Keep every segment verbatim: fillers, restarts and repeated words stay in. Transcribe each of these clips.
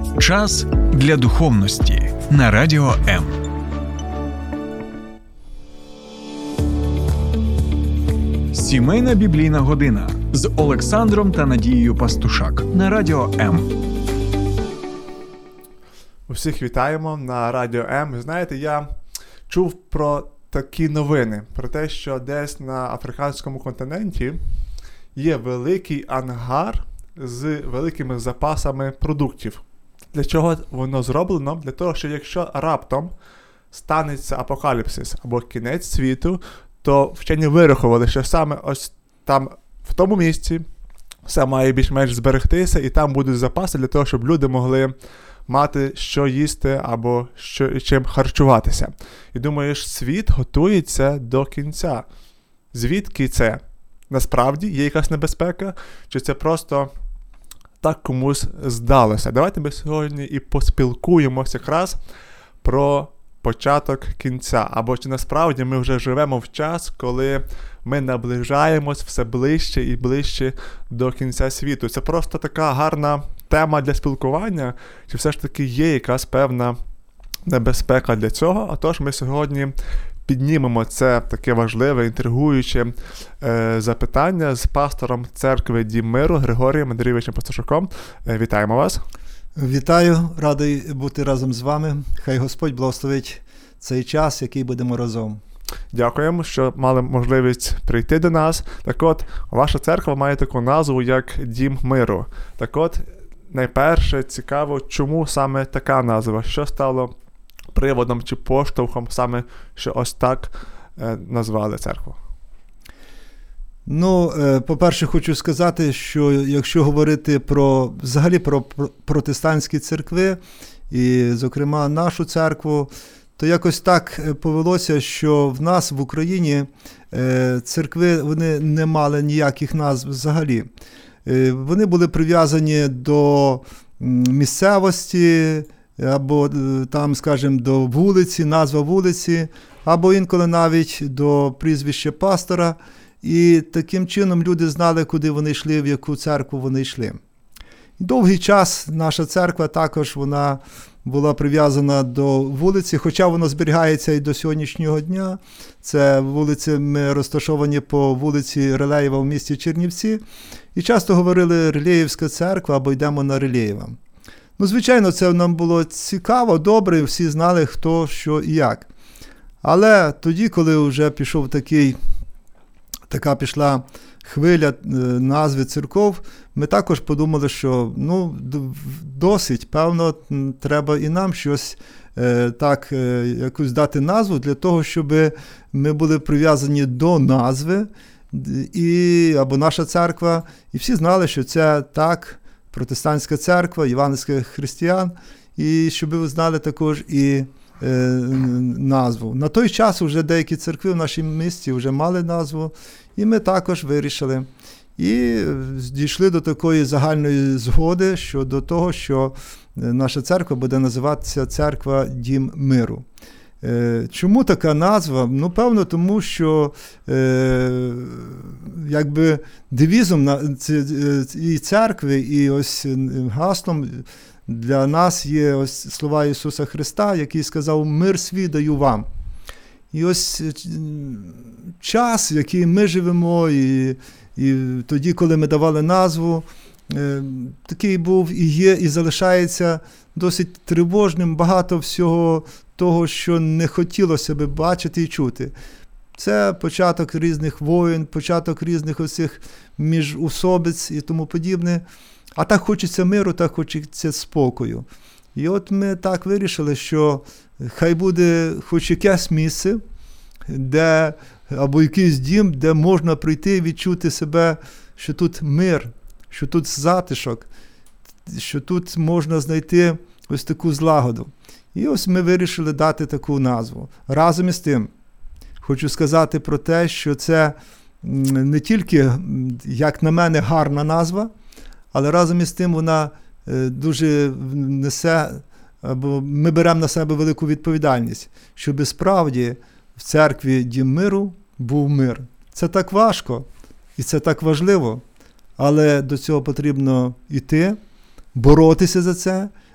Час для духовності на Радіо М. Сімейна біблійна година з Олександром та Надією Пастушак на Радіо М. Усіх вітаємо на Радіо М. Ви знаєте, я чув про такі новини, про те, що десь на африканському континенті є великий ангар з великими запасами продуктів. Для чого воно зроблено? Для того, що якщо раптом станеться апокаліпсис або кінець світу, то вчені вирахували, що саме ось там, в тому місці, все має більш-менш зберегтися, і там будуть запаси для того, щоб люди могли мати що їсти або що, чим харчуватися. І думаєш, світ готується до кінця. Звідки це? Насправді є якась небезпека? Чи це просто так комусь здалося? Давайте ми сьогодні і поспілкуємося якраз про початок кінця. Або чи насправді ми вже живемо в час, коли ми наближаємось все ближче і ближче до кінця світу. Це просто така гарна тема для спілкування, чи все ж таки є якась певна небезпека для цього? А тож ми сьогодні піднімемо це таке важливе, інтригуюче е, запитання з пастором церкви Дім Миру Григорієм Андрійовичем Пастушаком. Е, вітаємо вас. Вітаю, радий бути разом з вами. Хай Господь благословить цей час, який будемо разом. Дякуємо, що мали можливість прийти до нас. Так от, ваша церква має таку назву, як Дім Миру. Так от, найперше цікаво, чому саме така назва? Що стало приводом чи поштовхом саме, що ось так е, назвали церкву? Ну, е, по-перше, хочу сказати, що якщо говорити про, взагалі про протестантські церкви, і, зокрема, нашу церкву, то якось так повелося, що в нас в Україні е, церкви, вони не мали ніяких назв взагалі. Е, вони були прив'язані до місцевості, або там, скажімо, до вулиці, назва вулиці, або інколи навіть до прізвища пастора. І таким чином люди знали, куди вони йшли, в яку церкву вони йшли. Довгий час наша церква також вона була прив'язана до вулиці, хоча воно зберігається і до сьогоднішнього дня. Це вулиці, ми розташовані по вулиці Рилеєва в місті Чернівці. І часто говорили Рилеївська церква або йдемо на Рилеєва. Ну, звичайно, це нам було цікаво, добре, всі знали, хто, що і як. Але тоді, коли вже пішов такий, така пішла хвиля назви церков, ми також подумали, що ну, досить, певно, треба і нам щось е, так, е, якусь дати назву для того, щоб ми були прив'язані до назви, і, або наша церква, і всі знали, що це так, протестантська церква, євангельських християн, і щоб ви знали також і е, назву. На той час вже деякі церкви в нашому місті вже мали назву, і ми також вирішили. І дійшли до такої загальної згоди щодо того, що наша церква буде називатися Церква Дім Миру. Е, чому така назва? Ну, певно, тому що е, якби девізом на і церкви, і ось гаслом для нас є ось слова Ісуса Христа, який сказав: «Мир свій даю вам». І ось час, в який ми живемо, і, і тоді, коли ми давали назву, е, такий був і є, і залишається досить тривожним, багато всього того, що не хотілося би бачити і чути. Це початок різних воєн, початок різних оцих міжусобиць і тому подібне. А так хочеться миру, так хочеться спокою. І от ми так вирішили, що хай буде хоч якесь місце, де, або якийсь дім, де можна прийти і відчути себе, що тут мир, що тут затишок, що тут можна знайти ось таку злагоду. І ось ми вирішили дати таку назву. Разом із тим, хочу сказати про те, що це не тільки, як на мене, гарна назва, але разом із тим вона дуже несе, або ми беремо на себе велику відповідальність, щоб справді в церкві Дім Миру був мир. Це так важко і це так важливо, але до цього потрібно йти, боротися за це,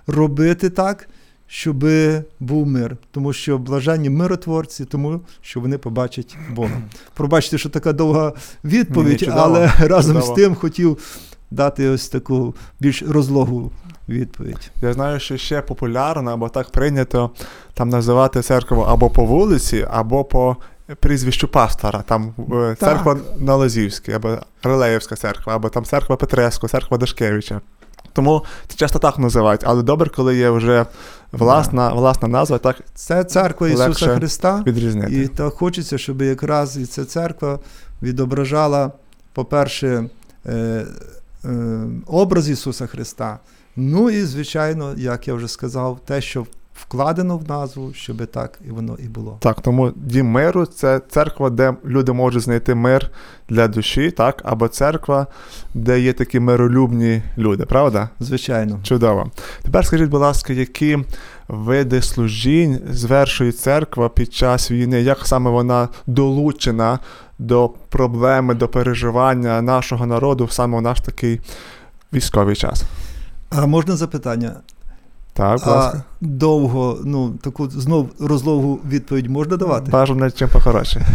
робити так, щоб був мир. Тому що блаженні миротворці, тому що вони побачать Бога. Пробачте, що така довга відповідь, Ні, чудово, але разом чудово. з тим хотів дати ось таку більш розлогу відповідь. Я знаю, що ще популярно, або так прийнято там називати церкву або по вулиці, або по прізвищу пастора. Там е, церква на Лозівській, або Рилеївська церква, або там церква Петреску, церква Дашкевича. Тому це часто так називають, але добре, коли є вже власна, власна назва, так Це церква Ісуса легше Христа. відрізнити. І то хочеться, щоб якраз і ця церква відображала, по-перше, е, е, образ Ісуса Христа. Ну і, звичайно, як я вже сказав, те, що вкладено в назву, щоб так і воно і було. Так, тому Дім миру – це церква, де люди можуть знайти мир для душі, так, або церква, де є такі миролюбні люди, правда? Звичайно. Чудово. Тепер скажіть, будь ласка, які види служінь звершує церква під час війни, як саме вона долучена до проблеми, до переживання нашого народу саме в наш такий військовий час? А можна запитання? Так, будь ласка. А довго, ну, таку знов розлогу відповідь можна давати? Бажано чим похоротше.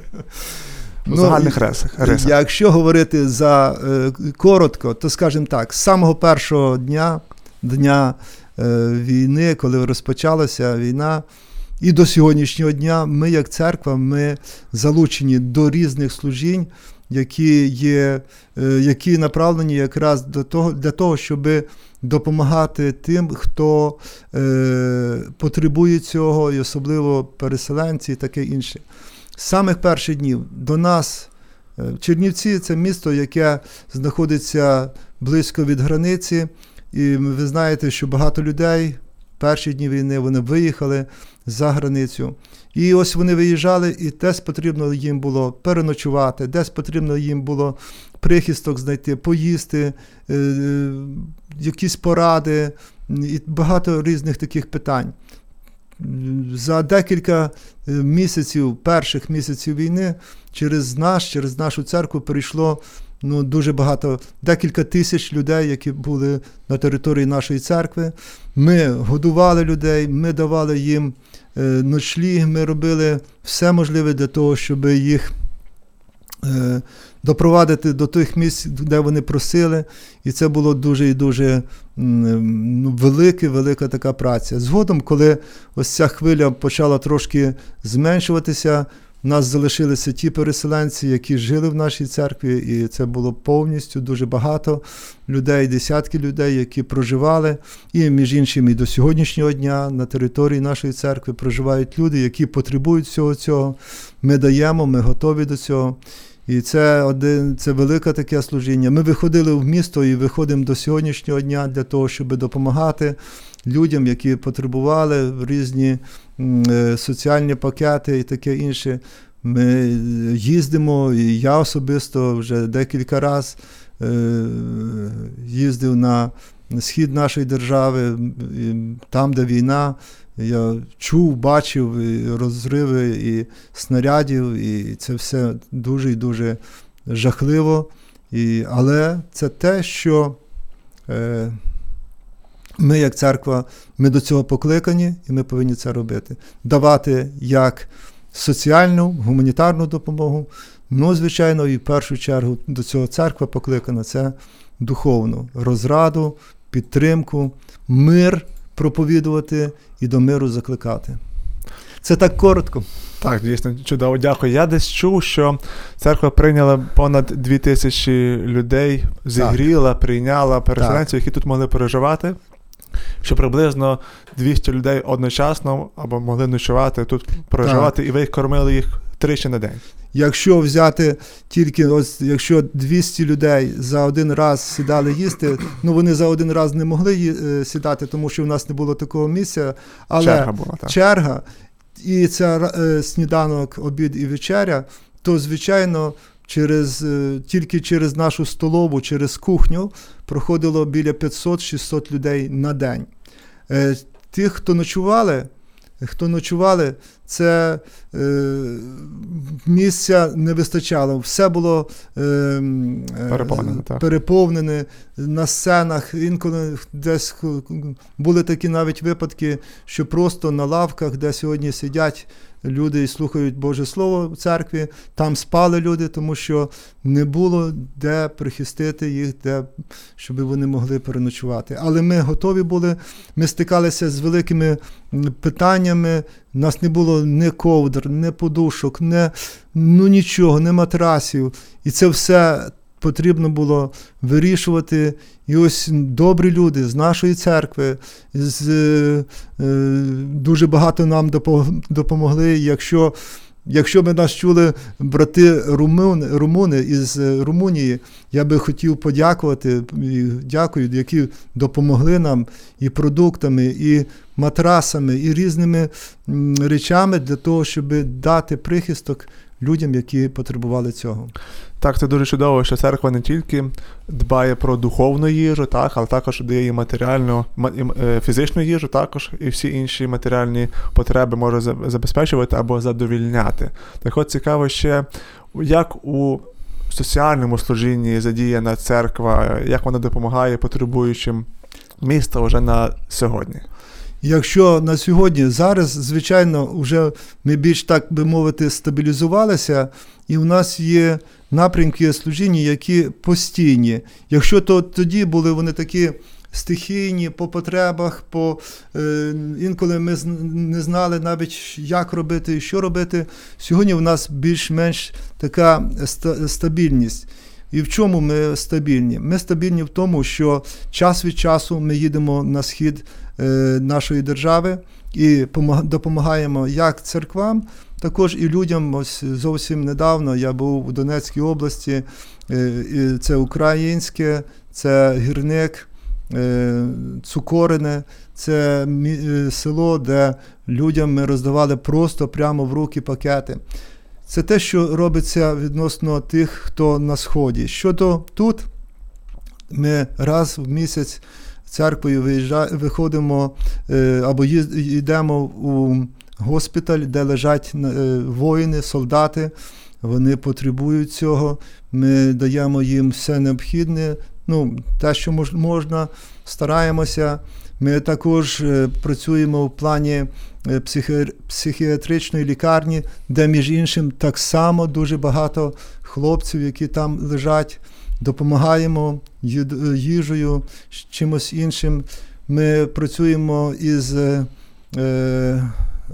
У загальних рисах. рисах. Якщо говорити за е, коротко, то скажімо так, з самого першого дня, дня е, війни, коли розпочалася війна, і до сьогоднішнього дня ми, як церква, ми залучені до різних служінь, які є, е, які направлені якраз до того, для того, щоб допомагати тим, хто е, потребує цього, і особливо переселенці і таке інше. З самих перших днів до нас, е, Чернівці – це місто, яке знаходиться близько від границі, і ви знаєте, що багато людей в перші дні війни вони виїхали за границю. І ось вони виїжджали, і десь потрібно їм було переночувати, десь потрібно їм було прихисток знайти, поїсти, е, е, якісь поради і багато різних таких питань. За декілька місяців, перших місяців війни, через нас, через нашу церкву перейшло ну, дуже багато, декілька тисяч людей, які були на території нашої церкви. Ми годували людей, ми давали їм е, ночліг, ми робили все можливе для того, щоб їх е, допровадити до тих місць, де вони просили. І це було дуже і дуже ну, велика, велика така праця. Згодом, коли ось ця хвиля почала трошки зменшуватися, у нас залишилися ті переселенці, які жили в нашій церкві, і це було повністю дуже багато людей, десятки людей, які проживали. І, між іншим, і до сьогоднішнього дня на території нашої церкви проживають люди, які потребують всього цього. Ми даємо, ми готові до цього. І це, один, це велике таке служіння. Ми виходили в місто і виходимо до сьогоднішнього дня для того, щоб допомагати людям, які потребували різні е, соціальні пакети і таке інше. Ми їздимо, і я особисто вже декілька разів е, їздив на схід нашої держави, і там, де війна. Я чув, бачив і розриви і снарядів, і це все дуже і дуже жахливо. І, але це те, що е, ми, як церква, ми до цього покликані, і ми повинні це робити. Давати як соціальну, гуманітарну допомогу, ну, звичайно, і в першу чергу до цього церква покликана – це духовну розраду, підтримку, мир проповідувати і до миру закликати. Це так коротко. Так, дійсно, чудово, дякую. Я десь чув, що церква прийняла понад дві тисячі людей, зігріла, прийняла переселенців, які тут могли переживати, що приблизно двісті людей одночасно або могли ночувати, тут проживати, так. І ви їх кормили їх тричі на день. Якщо взяти тільки, ось, якщо двісті людей за один раз сідали їсти, ну вони за один раз не могли сідати, тому що в нас не було такого місця, але черга була, так. черга, і це е, сніданок, обід і вечеря, то, звичайно, через, е, тільки через нашу столову, через кухню проходило біля п'ятсот-шістсот людей на день. Е, тих, хто ночували, хто ночували, це е, місця не вистачало. Все було е, переповнене, е, переповнене на сценах. Інколи десь були такі навіть випадки, що просто на лавках, де сьогодні сидять люди і слухають Боже Слово в церкві, там спали люди, тому що не було де прихистити їх, де, щоб вони могли переночувати. Але ми готові були, ми стикалися з великими питаннями, у нас не було ні ковдр, ні подушок, ні, ну нічого, ні матрасів. І це все потрібно було вирішувати. І ось добрі люди з нашої церкви з, е, дуже багато нам допомогли. Якщо, якщо б нас чули брати румуни, румуни із Румунії, я би хотів подякувати, і дякую, які допомогли нам і продуктами, і матрасами, і різними речами для того, щоб дати прихисток людям, які потребували цього. Так, це дуже чудово, що церква не тільки дбає про духовну їжу, так, але також дає і матеріальну, фізичну їжу також, і всі інші матеріальні потреби може забезпечувати або задовільняти. Так от цікаво ще, як у соціальному служінні задіяна церква, як вона допомагає потребуючим міста вже на сьогодні. Якщо на сьогодні, зараз, звичайно, вже ми більш, так би мовити, стабілізувалися, і у нас є напрямки служіння, які постійні. Якщо то тоді були вони такі стихійні, по потребах, по, е, інколи ми не знали навіть, як робити і що робити, сьогодні у нас більш-менш така ста- стабільність. І в чому ми стабільні? Ми стабільні в тому, що час від часу ми їдемо на схід е, нашої держави і допомагаємо як церквам, також і людям. Ось зовсім недавно я був у Донецькій області, е, і це українське, це Гірник, е, Цукорине, це мі- село, де людям ми роздавали просто прямо в руки пакети. Це те, що робиться відносно тих, хто на Сході. Щодо тут, ми раз в місяць церквою виїжджаємо, виходимо е, або йдемо у госпіталь, де лежать е, воїни, солдати. Вони потребують цього. Ми даємо їм все необхідне, ну, те, що мож, можна, стараємося. Ми також е, працюємо в плані е, психі... психіатричної лікарні, де, між іншим, так само дуже багато хлопців, які там лежать, допомагаємо їжею, чимось іншим. Ми працюємо із е, е,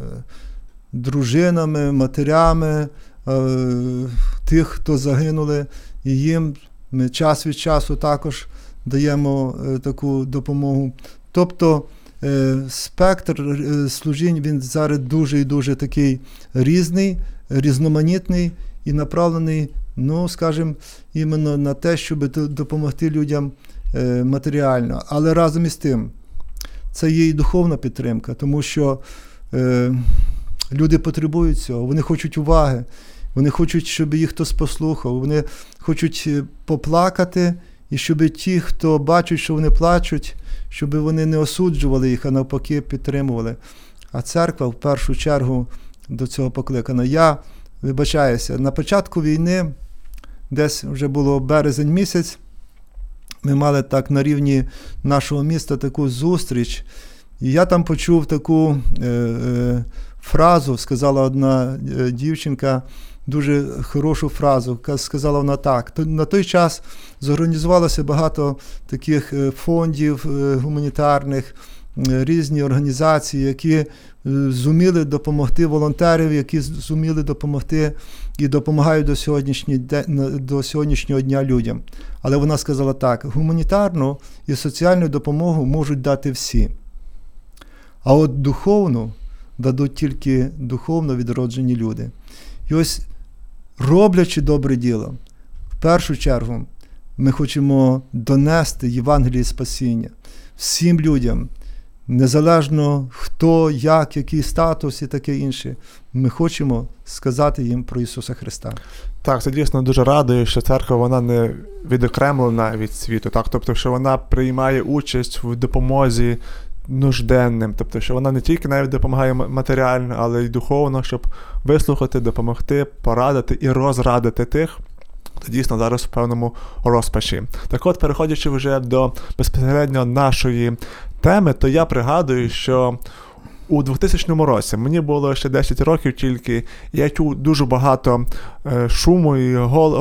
дружинами, матерями е, тих, хто загинули, і їм ми час від часу також даємо е, таку допомогу. Тобто е, спектр е, служінь, він зараз дуже і дуже такий різний, різноманітний і направлений, ну, скажімо, іменно на те, щоб допомогти людям е, матеріально. Але разом із тим, це є і духовна підтримка, тому що е, люди потребують цього, вони хочуть уваги, вони хочуть, щоб їх хтось послухав, вони хочуть поплакати, і щоб ті, хто бачать, що вони плачуть, щоб вони не осуджували їх, а навпаки підтримували. А церква в першу чергу до цього покликана. Я вибачаюся, на початку війни, десь вже було березень місяць, ми мали так на рівні нашого міста таку зустріч, і я там почув таку е, е, фразу, сказала одна е, дівчинка, дуже хорошу фразу, сказала вона так. На той час зорганізувалося багато таких фондів гуманітарних, різні організації, які зуміли допомогти, волонтерів, які зуміли допомогти і допомагають до сьогоднішнього, до сьогоднішнього дня людям. Але вона сказала так: гуманітарну і соціальну допомогу можуть дати всі, а от духовну дадуть тільки духовно відроджені люди. І ось, роблячи добре діло, в першу чергу ми хочемо донести Євангеліє спасіння всім людям, незалежно хто, як, який статус і таке інше. Ми хочемо сказати їм про Ісуса Христа. Так, це дійсно дуже радує, що церква, вона не відокремлена від світу, так, тобто, що вона приймає участь в допомозі нужденним. Тобто, що вона не тільки навіть допомагає матеріально, але й духовно, щоб вислухати, допомогти, порадити і розрадити тих, хто дійсно зараз в певному розпачі. Так от, переходячи вже до безпосередньо нашої теми, то я пригадую, що у двохтисячному році, мені було ще десять років тільки, я чув дуже багато е, шуму і, гол...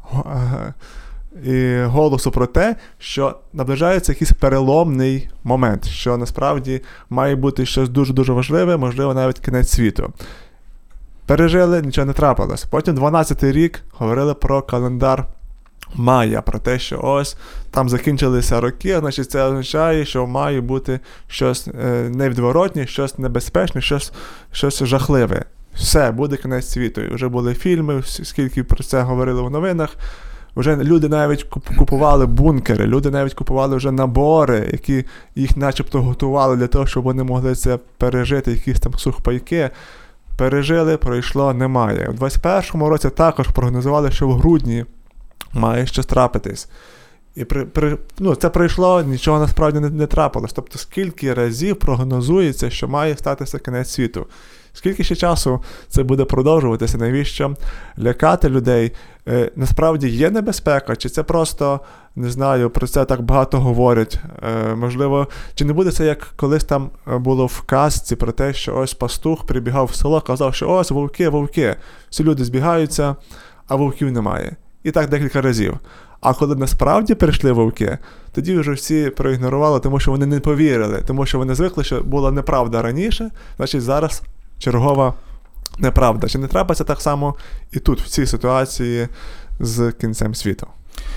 і голосу про те, що наближається якийсь переломний момент, що насправді має бути щось дуже-дуже важливе, можливо, навіть кінець світу. Пережили, нічого не трапилось. Потім дванадцятий рік говорили про календар Майя, про те, що ось там закінчилися роки, значить це означає, що має бути щось е, невідворотне, щось небезпечне, щось, щось жахливе. Все, буде кінець світу. І вже були фільми, скільки про це говорили в новинах. Вже люди навіть купували бункери, люди навіть купували вже набори, які їх начебто готували для того, щоб вони могли це пережити, якісь там сухпайки. Пережили, пройшло, немає. У двадцять першому році також прогнозували, що в грудні має щось трапитись. І при, при, ну, це пройшло, нічого насправді не, не трапилось. Тобто, скільки разів прогнозується, що має статися кінець світу? Скільки ще часу це буде продовжуватися? Навіщо лякати людей? Е, насправді є небезпека? Чи це просто, не знаю, про це так багато говорять? Е, можливо, чи не буде це, як колись там було в казці про те, що ось пастух прибігав в село, казав, що ось вовки, вовки. Всі люди збігаються, а вовків немає. І так декілька разів. А коли насправді прийшли вовки, тоді вже всі проігнорували, тому що вони не повірили, тому що вони звикли, що була неправда раніше, значить зараз чергова неправда. Чи не трапиться так само і тут, в цій ситуації з кінцем світу?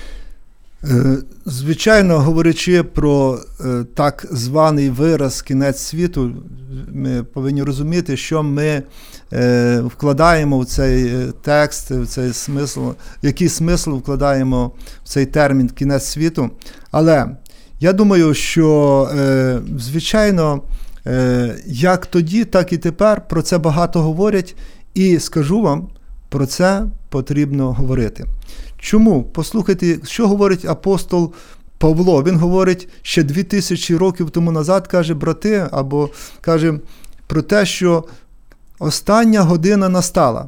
Звичайно, говорячи про так званий вираз «кінець світу», ми повинні розуміти, що ми вкладаємо в цей текст, в цей смисл, який смисл вкладаємо в цей термін «кінець світу». Але я думаю, що, звичайно, як тоді, так і тепер про це багато говорять, і скажу вам, про це потрібно говорити. Чому? Послухайте, що говорить апостол Павло. Він говорить ще дві тисячі років тому назад, каже, брати, або каже про те, що остання година настала.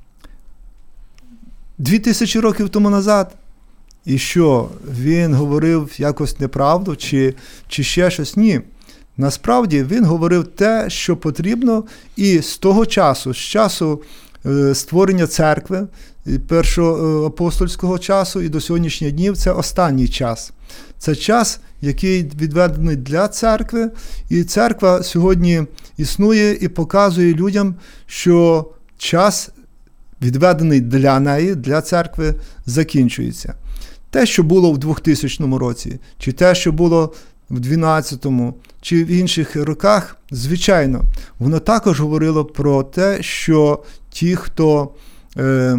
Дві тисячі років тому назад. І що, він говорив якось неправду, чи, чи ще щось? Ні. Насправді, він говорив те, що потрібно, і з того часу, з часу е, створення церкви, першого апостольського часу і до сьогоднішніх днів, це останній час. Це час, який відведений для церкви, і церква сьогодні існує і показує людям, що час, відведений для неї, для церкви, закінчується. Те, що було в двохтисячному році, чи те, що було в дванадцятому, чи в інших роках, звичайно, воно також говорило про те, що ті, хто е,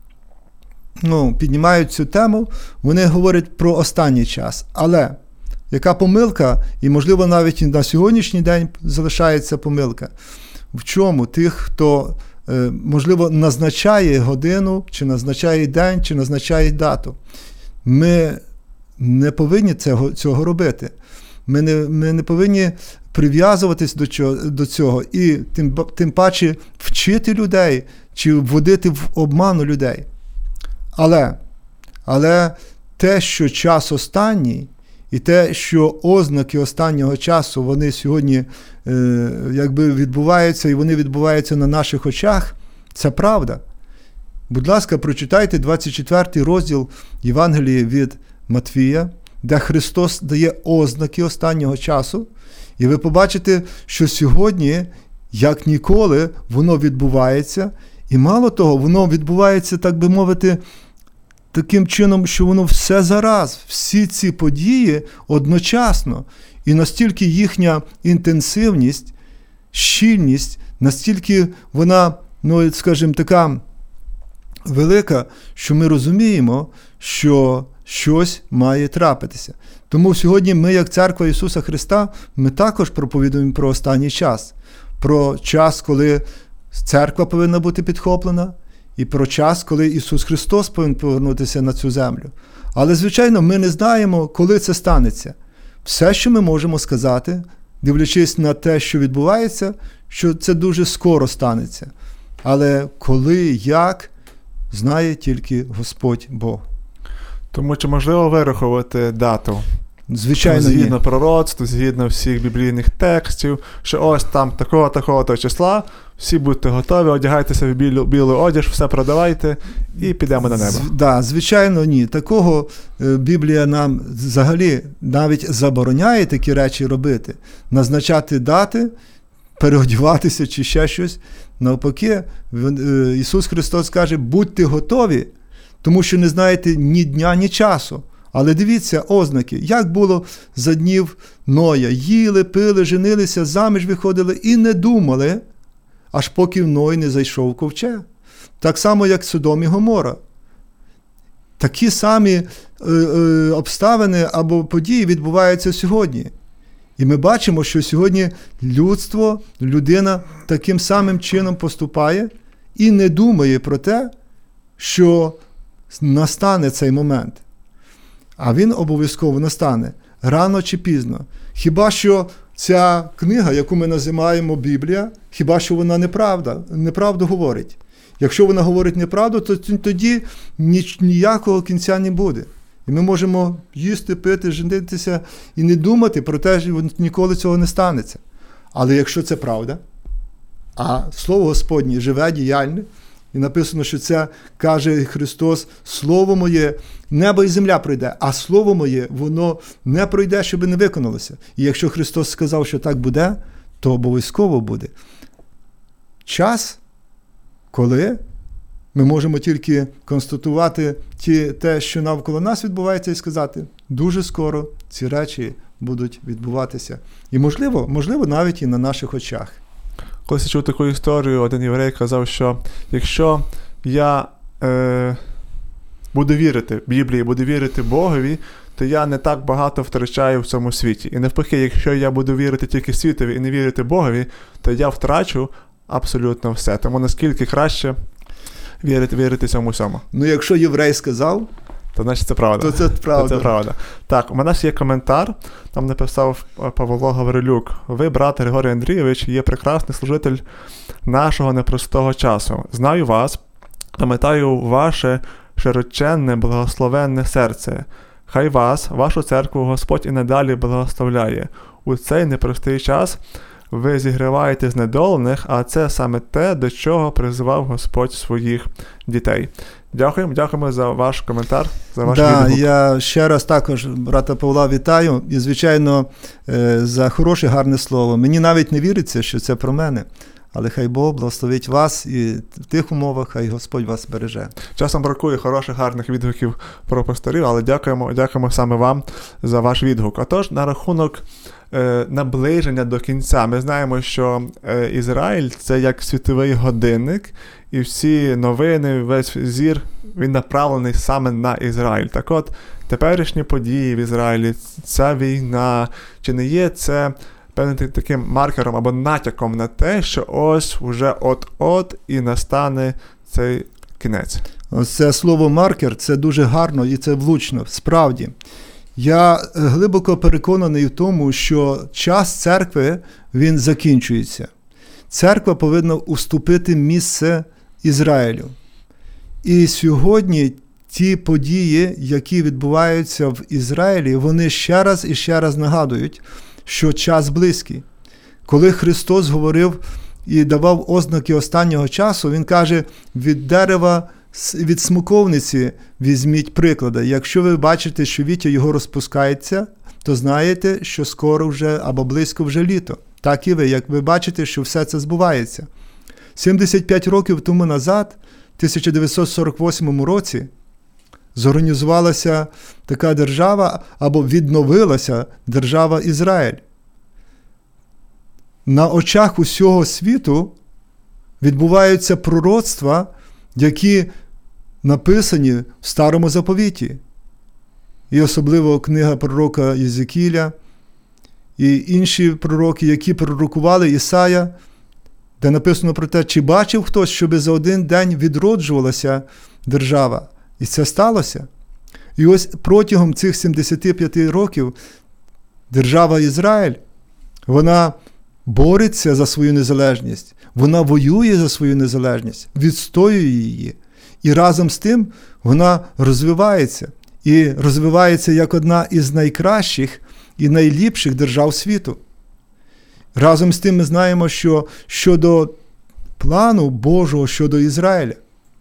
ну, піднімають цю тему, вони говорять про останній час. Але яка помилка, і можливо навіть і на сьогоднішній день залишається помилка, в чому тих, хто е, можливо назначає годину, чи назначає день, чи назначає дату. Ми не повинні цього, цього робити. Ми не, ми не повинні прив'язуватись до, чого, до цього і тим, тим паче вчити людей чи вводити в обману людей. Але, але те, що час останній, і те, що ознаки останнього часу, вони сьогодні е, якби відбуваються, і вони відбуваються на наших очах, це правда. Будь ласка, прочитайте двадцять четвертий розділ Євангелії від Матвія, де Христос дає ознаки останнього часу, і ви побачите, що сьогодні, як ніколи, воно відбувається, і мало того, воно відбувається, так би мовити, таким чином, що воно все зараз, всі ці події одночасно, і настільки їхня інтенсивність, щільність, настільки вона, ну, скажімо, така велика, що ми розуміємо, що щось має трапитися. Тому сьогодні ми, як Церква Ісуса Христа, ми також проповідуємо про останній час. Про час, коли церква повинна бути підхоплена, і про час, коли Ісус Христос повинен повернутися на цю землю. Але, звичайно, ми не знаємо, коли це станеться. Все, що ми можемо сказати, дивлячись на те, що відбувається, що це дуже скоро станеться. Але коли, як, знає тільки Господь Бог. Тому чи можливо вирахувати дату? Звичайно, згідно ні. пророцтв, згідно всіх біблійних текстів, що ось там такого, такого то числа, всі будьте готові, одягайтеся в білу, білу одяж, все продавайте і підемо на небо. З, да, звичайно, ні. Такого е, Біблія нам взагалі навіть забороняє такі речі робити. Назначати дати, переодіватися чи ще щось. Навпаки, він, е, Ісус Христос каже, будьте готові, тому що не знаєте ні дня, ні часу. Але дивіться ознаки, як було за днів Ноя. Їли, пили, женилися, заміж виходили і не думали, аж поки Ной не зайшов в ковчег. Так само, як Содом і Гомора. Такі самі е, е, обставини або події відбуваються сьогодні. І ми бачимо, що сьогодні людство, людина таким самим чином поступає і не думає про те, що настане цей момент. А він обов'язково настане, рано чи пізно. Хіба що ця книга, яку ми називаємо Біблія, хіба що вона неправда, неправду говорить. Якщо вона говорить неправду, то тоді ніякого кінця не буде. І ми можемо їсти, пити, женитися і не думати про те, що ніколи цього не станеться. Але якщо це правда, а Слово Господнє живе, діяльне, і написано, що це, каже Христос, Слово моє, небо і земля пройде, а Слово моє, воно не пройде, щоб не виконалося. І якщо Христос сказав, що так буде, то обов'язково буде. Час, коли ми можемо тільки констатувати ті, те, що навколо нас відбувається, і сказати, дуже скоро ці речі будуть відбуватися. І можливо, можливо, навіть і на наших очах. Колись я чув таку історію, один єврей казав, що якщо я е, буду вірити Біблії, буду вірити Богові, то я не так багато втрачаю в цьому світі. І навпаки, якщо я буду вірити тільки світові і не вірити Богові, то я втрачу абсолютно все. Тому наскільки краще вірити, вірити цьому всьому. Ну, якщо єврей сказав, то значить це правда. То це правда. То це правда. Так, у мене ж є коментар, там написав Павло Гаврилюк. Ви, брат Григорій Андрійович, є прекрасний служитель нашого непростого часу. Знаю вас, пам'ятаю ваше широченне, благословенне серце. Хай вас, вашу церкву, Господь і надалі благословляє. У цей непростий час ви зігріваєте знедолених, а це саме те, до чого призвав Господь своїх дітей. Дякуємо, дякуємо за ваш коментар, за ваш да, відгук. Я ще раз також брата Павла вітаю і, звичайно, за хороше, гарне слово. Мені навіть не віриться, що це про мене, але хай Бог благословить вас і в тих умовах, хай Господь вас береже. Часом бракує хороших, гарних відгуків про пасторів, але дякуємо, дякуємо саме вам за ваш відгук. Отож, на рахунок е, наближення до кінця. Ми знаємо, що е, Ізраїль – це як світовий годинник, і всі новини, весь зір, він направлений саме на Ізраїль. Так от, теперішні події в Ізраїлі, ця війна, чи не є це певним таким маркером або натяком на те, що ось уже от-от і настане цей кінець? Ось це слово «маркер» – це дуже гарно і це влучно. Справді. Я глибоко переконаний в тому, що час церкви, він закінчується. Церква повинна уступити місце Ізраїлю. І сьогодні ті події, які відбуваються в Ізраїлі, вони ще раз і ще раз нагадують, що час близький. Коли Христос говорив і давав ознаки останнього часу, Він каже, від дерева, від смоковниці візьміть приклади. Якщо ви бачите, що віття його розпускається, то знаєте, що скоро вже або близько вже літо. Так і ви, як ви бачите, що все це збувається. сімдесят п'ять років тому назад, в тисяча дев'ятсот сорок восьмому році, зорганізувалася така держава, або відновилася держава Ізраїль. На очах усього світу відбуваються пророцтва, які написані в Старому Заповіті. І особливо книга пророка Єзекіля, і інші пророки, які пророкували Ісая, де написано про те, чи бачив хтось, щоб за один день відроджувалася держава. І це сталося. І ось протягом цих сімдесят п'ять років держава Ізраїль Вона бореться за свою незалежність, вона воює за свою незалежність, відстоює її. І разом з тим вона розвивається. І розвивається як одна із найкращих і найліпших держав світу. Разом з тим ми знаємо, що щодо плану Божого щодо Ізраїля,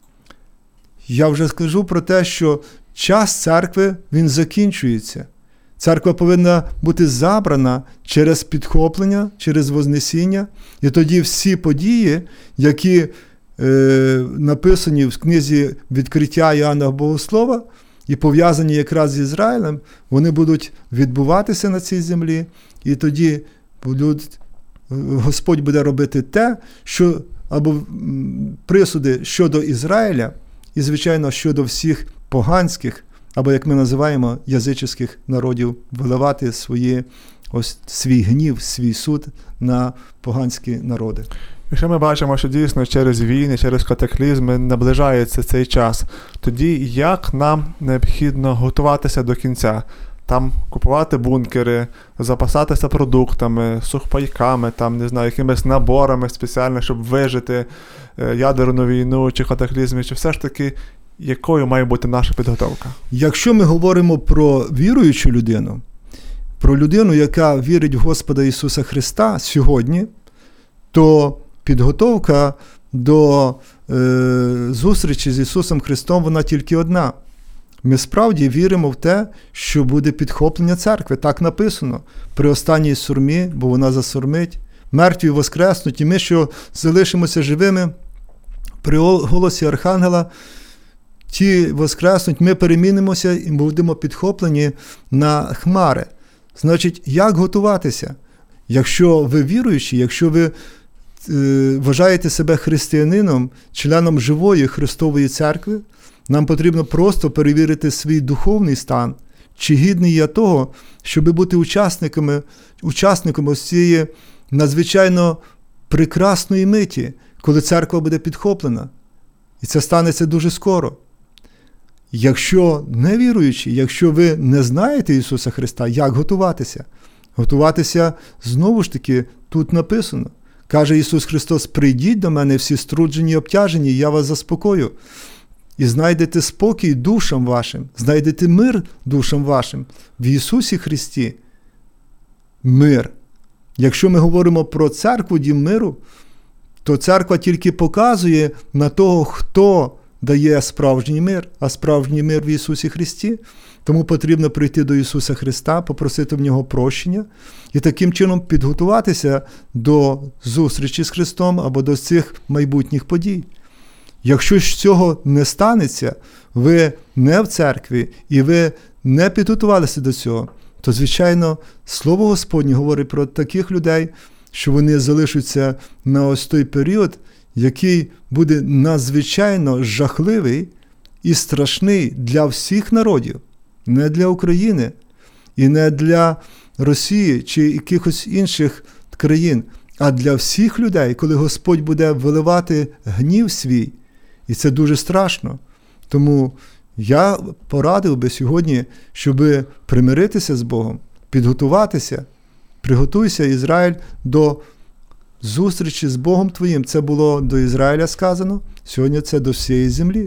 я вже скажу про те, що час церкви, він закінчується. Церква повинна бути забрана через підхоплення, через вознесіння, і тоді всі події, які е, написані в книзі «Відкриття Іоанна Богослова» і пов'язані якраз з Ізраїлем, вони будуть відбуватися на цій землі, і тоді будуть, Господь буде робити те, що, або присуди щодо Ізраїля, і, звичайно, щодо всіх поганських, або, як ми називаємо, язичних народів, виливати свої, ось, свій гнів, свій суд на поганські народи. Якщо ми бачимо, що дійсно через війни, через катаклізми наближається цей час, тоді як нам необхідно готуватися до кінця? Там купувати бункери, запасатися продуктами, сухпайками, там, не знаю, якимись наборами спеціально, щоб вижити ядерну війну чи катаклізми, чи все ж таки, якою має бути наша підготовка? Якщо ми говоримо про віруючу людину, про людину, яка вірить в Господа Ісуса Христа сьогодні, то підготовка до е, зустрічі з Ісусом Христом, вона тільки одна. Ми справді віримо в те, що буде підхоплення церкви. Так написано. При останній сурмі, бо вона засурмить, мертві воскреснуть, і ми, що залишимося живими, при голосі Архангела, ті воскреснуть, ми перемінимося і будемо підхоплені на хмари. Значить, як готуватися? Якщо ви віруючі, якщо ви е, вважаєте себе християнином, членом живої Христової церкви, нам потрібно просто перевірити свій духовний стан, чи гідний я того, щоб бути учасниками, учасником ось цієї надзвичайно прекрасної миті, коли церква буде підхоплена. І це станеться дуже скоро. Якщо не віруючі, якщо ви не знаєте Ісуса Христа, як готуватися? Готуватися, знову ж таки, тут написано. Каже Ісус Христос: «Прийдіть до мене всі струджені і обтяжені, я вас заспокою. І знайдете спокій душам вашим, знайдете мир душам вашим». В Ісусі Христі мир. Якщо ми говоримо про церкву, дім миру, то церква тільки показує на того, хто дає справжній мир, а справжній мир в Ісусі Христі. Тому потрібно прийти до Ісуса Христа, попросити в Нього прощення і таким чином підготуватися до зустрічі з Христом або до цих майбутніх подій. Якщо ж цього не станеться, ви не в церкві і ви не підготувалися до цього, то, звичайно, Слово Господнє говорить про таких людей, що вони залишаться на ось той період, який буде надзвичайно жахливий і страшний для всіх народів, не для України і не для Росії чи якихось інших країн, а для всіх людей, коли Господь буде виливати гнів свій. І це дуже страшно. Тому я порадив би сьогодні, щоб примиритися з Богом, підготуватися. Приготуйся, Ізраїль, до зустрічі з Богом твоїм. Це було до Ізраїля сказано, сьогодні це до всієї землі.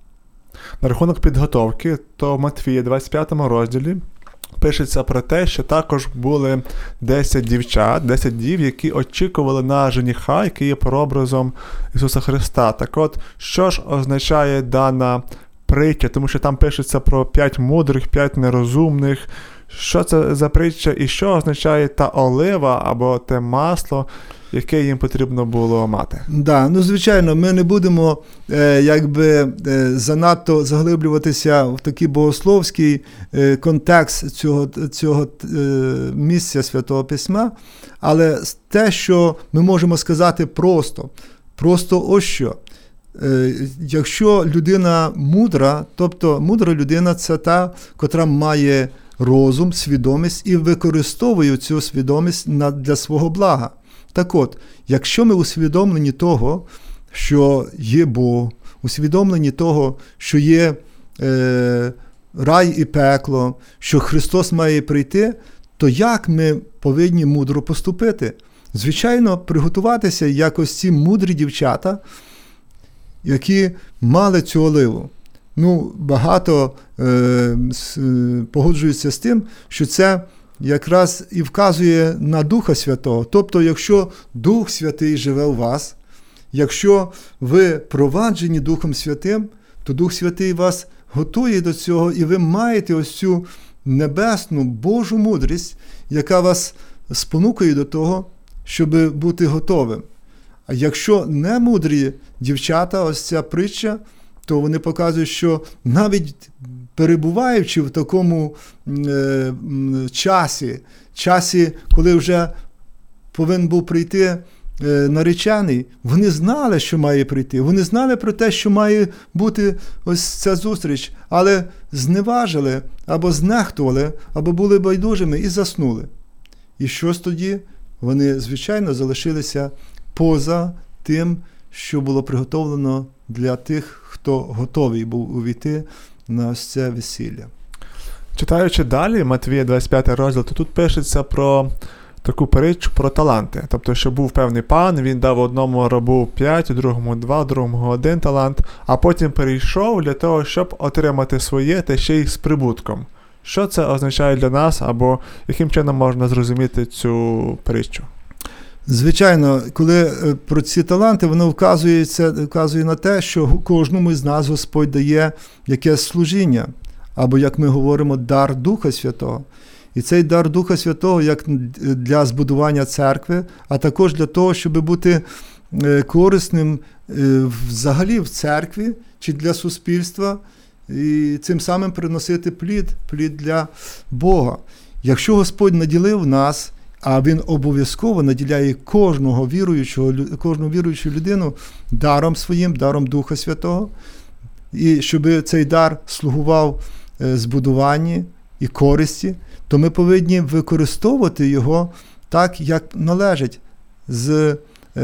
На рахунок підготовки, то в Матвія двадцять п'ятому розділі пишеться про те, що також були десять дівчат, десять дів, які очікували на жениха, який є прообразом Ісуса Христа. Так от, що ж означає дана притча? Тому що там пишеться про п'ять мудрих, п'ять нерозумних. Що це за притча і що означає та олива або те масло, яке їм потрібно було мати? Да, ну, звичайно, ми не будемо е, якби е, занадто заглиблюватися в такий богословський е, контекст цього, цього е, місця Святого Письма, але те, що ми можемо сказати просто, просто ось що. Е, якщо людина мудра, тобто мудра людина – це та, котра має розум, свідомість і використовує цю свідомість для свого блага. Так от, якщо ми усвідомлені того, що є Бог, усвідомлені того, що є е, рай і пекло, що Христос має прийти, то як ми повинні мудро поступити? Звичайно, приготуватися як ось ці мудрі дівчата, які мали цю оливу. Ну, багато е, с, е, погоджуються з тим, що це якраз і вказує на Духа Святого. Тобто, якщо Дух Святий живе у вас, якщо ви проваджені Духом Святим, то Дух Святий вас готує до цього, і ви маєте ось цю небесну, Божу мудрість, яка вас спонукає до того, щоб бути готовим. А якщо не мудрі дівчата, ось ця притча, то вони показують, що навіть перебуваючи в такому е, часі, часі, коли вже повинен був прийти е, наречений, вони знали, що має прийти. Вони знали про те, що має бути ось ця зустріч, але зневажили, або знехтували, або були байдужими і заснули. І що ж тоді? Вони, звичайно, залишилися поза тим, що було приготовлено для тих, хто готовий був увійти на ось це весілля. Читаючи далі Матвія двадцять п'ятий розділ, то тут пишеться про таку притчу про таланти. Тобто, що був певний пан, він дав одному рабу п'ять, другому два, другому один талант, а потім перейшов для того, щоб отримати своє, та ще й з прибутком. Що це означає для нас, або яким чином можна зрозуміти цю притчу? Звичайно, коли про ці таланти, воно вказує, це, вказує на те, що кожному з нас Господь дає якесь служіння, або, як ми говоримо, дар Духа Святого. І цей дар Духа Святого як для збудування церкви, а також для того, щоб бути корисним взагалі в церкві чи для суспільства, і цим самим приносити плід, плід для Бога. Якщо Господь наділив нас, а Він обов'язково наділяє кожного віруючого, кожну віруючу людину даром своїм, даром Духа Святого, і щоб цей дар слугував збудуванні і користі, то ми повинні використовувати його так, як належить, з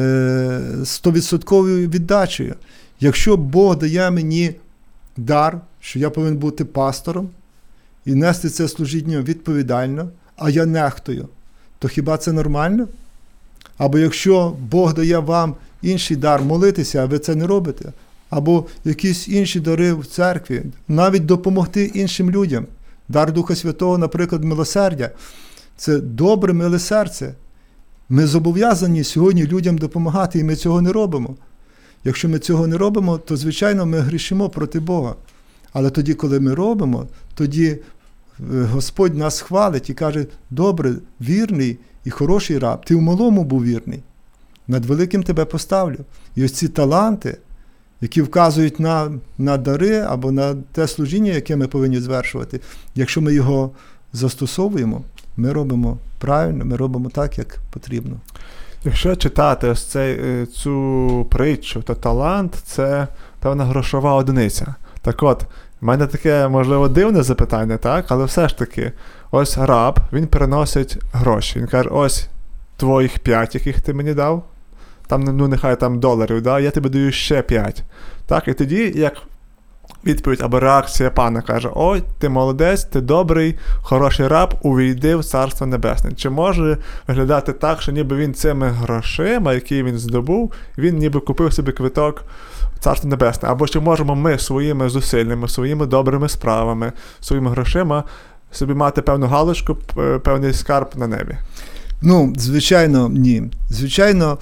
стовідсотковою віддачею. Якщо Бог дає мені дар, що я повинен бути пастором і нести це служіння відповідально, а я нехтую, то хіба це нормально? Або якщо Бог дає вам інший дар молитися, а ви це не робите, або якісь інші дари в церкві, навіть допомогти іншим людям. Дар Духа Святого, наприклад, милосердя. Це добре, миле серце. Ми зобов'язані сьогодні людям допомагати, і ми цього не робимо. Якщо ми цього не робимо, то, звичайно, ми грішимо проти Бога. Але тоді, коли ми робимо, тоді Господь нас хвалить і каже: добре, вірний і хороший раб, ти в малому був вірний, над великим тебе поставлю. І ось ці таланти, які вказують на, на дари або на те служіння, яке ми повинні звершувати, якщо ми його застосовуємо, ми робимо правильно, ми робимо так, як потрібно. Якщо читати ось цей, цю притчу, то талант – це певна грошова одиниця. Так от, в мене таке, можливо, дивне запитання, так? Але все ж таки, ось раб, він переносить гроші. Він каже: ось твоїх п'ять, яких ти мені дав, там, ну, нехай там доларів, да? Я тобі даю ще п'ять. Так, і тоді, як відповідь або реакція пана каже: ой, ти молодець, ти добрий, хороший раб, увійди в Царство Небесне. Чи може виглядати так, що ніби він цими грошима, які він здобув, він ніби купив собі квиток в Царство Небесне? Або чи можемо ми своїми зусиллями, своїми добрими справами, своїми грошима собі мати певну галочку, певний скарб на небі? Ну, звичайно, ні. Звичайно,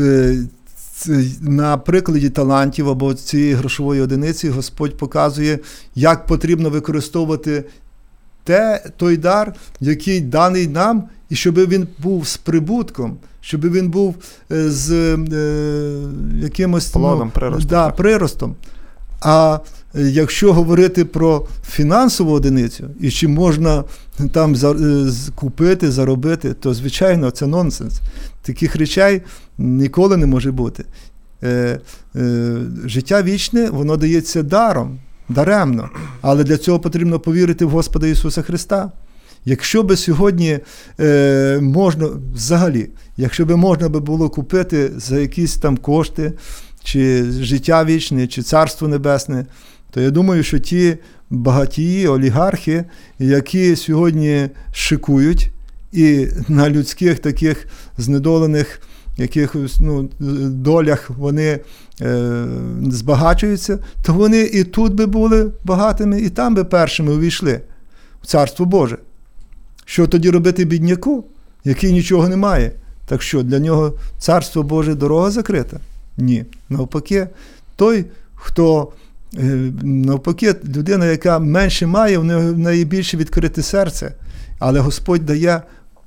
на прикладі талантів або цієї грошової одиниці Господь показує, як потрібно використовувати те, той дар, який даний нам, і щоб він був з прибутком, щоб він був з е, якимось плодом, ну, приростом. Да, приростом. А якщо говорити про фінансову одиницю, і чи можна там за, купити, заробити, то, звичайно, це нонсенс. Таких речей ніколи не може бути. Е, е, життя вічне, воно дається даром, даремно. Але для цього потрібно повірити в Господа Ісуса Христа. Якщо би сьогодні е, можна, взагалі, якщо би можна би було купити за якісь там кошти, чи життя вічне, чи Царство Небесне, то я думаю, що ті багатії, олігархи, які сьогодні шикують і на людських таких знедолених якихось ну, долях вони е, збагачуються, то вони і тут би були багатими, і там би першими увійшли в Царство Боже. Що тоді робити бідняку, який нічого не має? Так що, для нього Царство Боже дорога закрита? Ні. Навпаки, той, хто, е, навпаки, людина, яка менше має, в неї більше відкрите серце. Але Господь дає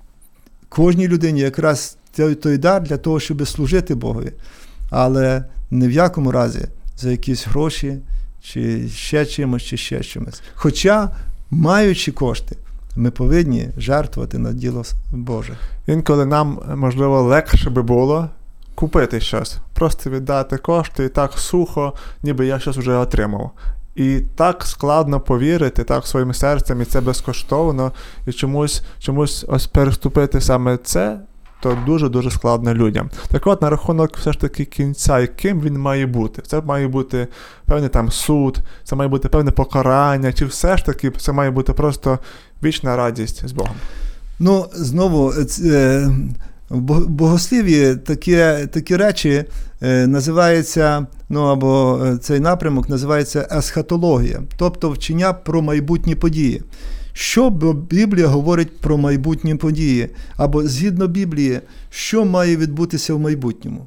кожній людині якраз той, той дар для того, щоб служити Богові. Але ні в якому разі за якісь гроші, чи ще чимось, чи ще чимось. Хоча, маючи кошти, ми повинні жертвувати на діло Боже. Інколи нам, можливо, легше би було купити щось. Просто віддати кошти і так сухо, ніби я щось вже отримав. І так складно повірити, так своїм серцем, і це безкоштовно, і чомусь, чомусь ось переступити саме це, то дуже-дуже складно людям. Так от, на рахунок все ж таки кінця, яким він має бути. Це має бути певний там суд, це має бути певне покарання, чи все ж таки це має бути просто вічна радість з Богом. Ну, знову, це, в богослів'ї такі, такі речі е, називаються, ну або цей напрямок називається есхатологія, тобто вчення про майбутні події. Що Біблія говорить про майбутні події? Або згідно Біблії, що має відбутися в майбутньому?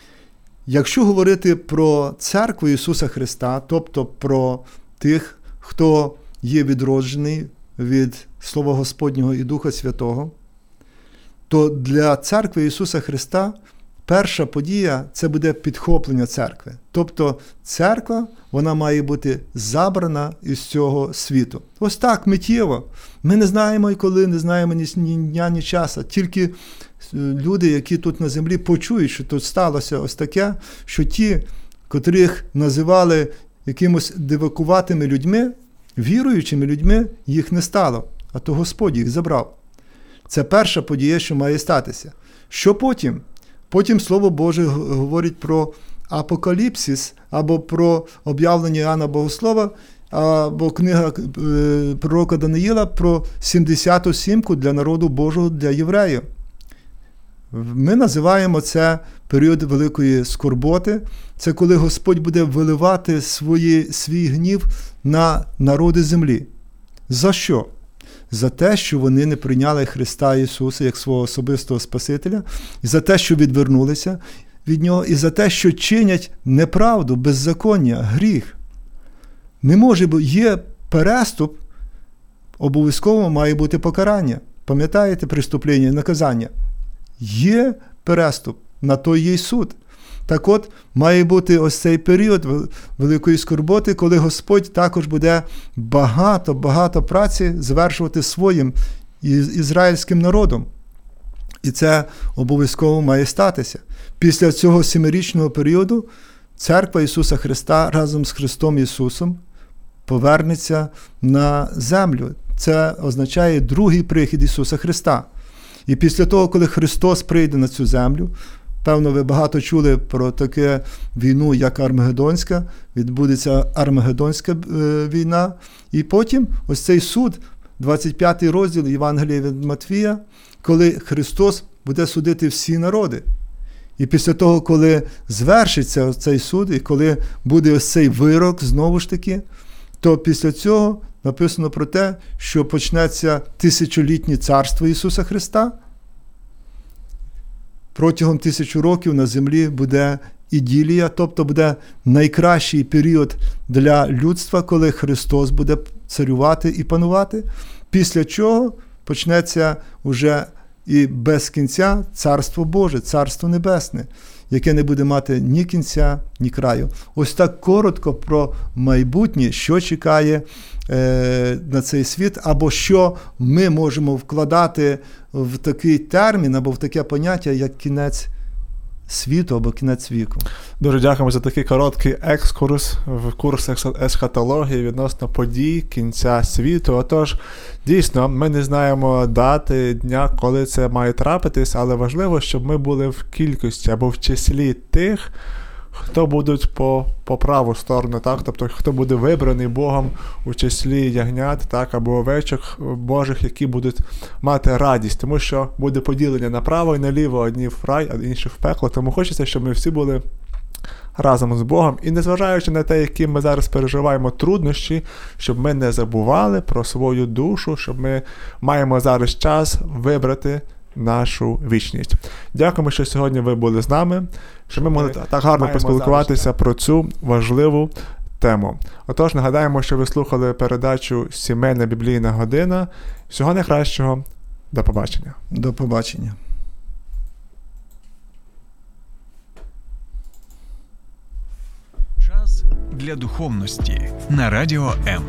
Якщо говорити про церкву Ісуса Христа, тобто про тих, хто є відроджений від Слова Господнього і Духа Святого, то для церкви Ісуса Христа перша подія – це буде підхоплення церкви. Тобто церква, вона має бути забрана із цього світу. Ось так, миттєво. Ми не знаємо і коли, не знаємо ні, ні дня, ні часу. Тільки люди, які тут на землі, почують, що тут сталося ось таке, що ті, котрих називали якимось дивакуватими людьми, віруючими людьми, їх не стало, а то Господь їх забрав. Це перша подія, що має статися. Що потім? Потім Слово Боже говорить про апокаліпсис, або про об'явлення Іоанна Богослова, або книга пророка Даниїла про сімдесяту сімку для народу Божого, для євреїв. Ми називаємо це період великої скорботи. Це коли Господь буде виливати свої, свій гнів на народи землі. За що? За те, що вони не прийняли Христа Ісуса як свого особистого Спасителя, і за те, що відвернулися від Нього, і за те, що чинять неправду, беззаконня, гріх. Не може бути, є переступ, обов'язково має бути покарання. Пам'ятаєте преступлення і наказання? Є переступ, на то є й суд. Так от, має бути ось цей період великої скорботи, коли Господь також буде багато-багато праці звершувати своїм ізраїльським народом. І це обов'язково має статися. Після цього семирічного періоду Церква Ісуса Христа разом з Христом Ісусом повернеться на землю. Це означає другий прихід Ісуса Христа. І після того, коли Христос прийде на цю землю, певно, ви багато чули про таку війну, як Армагеддонська, відбудеться Армагеддонська війна. І потім ось цей суд, двадцять п'ятий розділ Євангелія від Матвія, коли Христос буде судити всі народи. І після того, коли звершиться ось цей суд, і коли буде ось цей вирок, знову ж таки, то після цього написано про те, що почнеться тисячолітнє царство Ісуса Христа. Протягом тисячу років на землі буде іділія, тобто буде найкращий період для людства, коли Христос буде царювати і панувати, після чого почнеться вже і без кінця Царство Боже, Царство Небесне, яке не буде мати ні кінця, ні краю. Ось так коротко про майбутнє, що чекає е, на цей світ, або що ми можемо вкладати в такий термін, або в таке поняття, як кінець світу, або кінець віку. Дуже дякуємо за такий короткий екскурс в курс есхатології відносно подій кінця світу. Отож, дійсно, ми не знаємо дати, дня, коли це має трапитись, але важливо, щоб ми були в кількості або в числі тих, хто будуть по, по праву сторону, так? Тобто хто буде вибраний Богом у числі ягнят, так? Або овечок Божих, які будуть мати радість, тому що буде поділення направо і наліво, одні в рай, а інші в пекло. Тому хочеться, щоб ми всі були разом з Богом. І незважаючи на те, які ми зараз переживаємо труднощі, щоб ми не забували про свою душу, щоб ми маємо зараз час вибрати нашу вічність. Дякуємо, що сьогодні ви були з нами, що ми могли так гарно поспілкуватися про цю важливу тему. Отож, нагадаємо, що ви слухали передачу «Сімейна біблійна година». Всього найкращого. До побачення. До побачення. Час для духовності на Радіо М.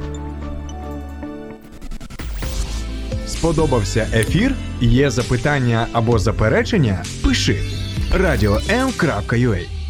Сподобався ефір? Є запитання або заперечення? Пиши радіо ем крапка ю а.